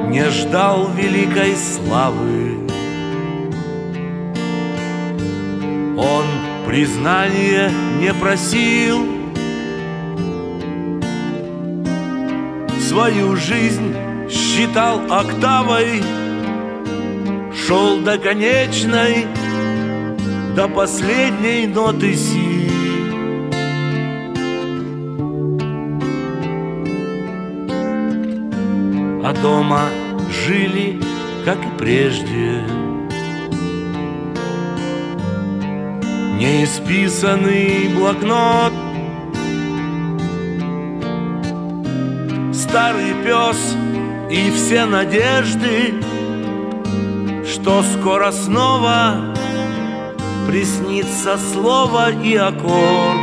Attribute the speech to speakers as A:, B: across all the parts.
A: не ждал великой славы. Он признания не просил, свою жизнь считал октавой, шел до конечной, до последней ноты си. А дома жили, как и прежде, неисписанный блокнот, старый пес и все надежды, что скоро снова приснится слово и аккорд.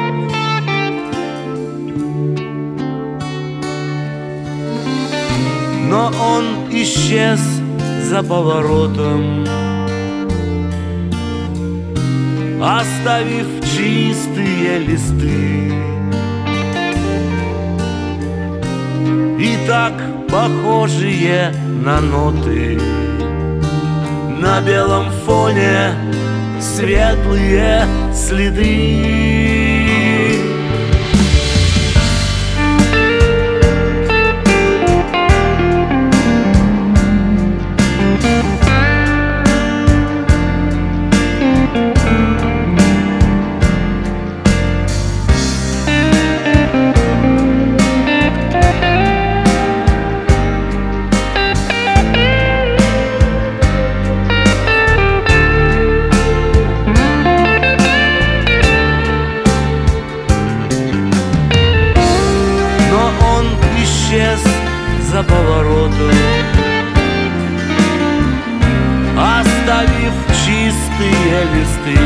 A: Но он исчез за поворотом, оставив чистые листы. И так похожие на ноты, на белом фоне светлые следы. За поворотом, оставив чистые листы.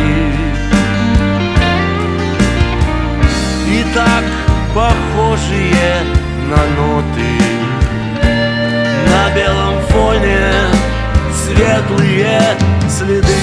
A: И так похожие на ноты, на белом фоне светлые следы.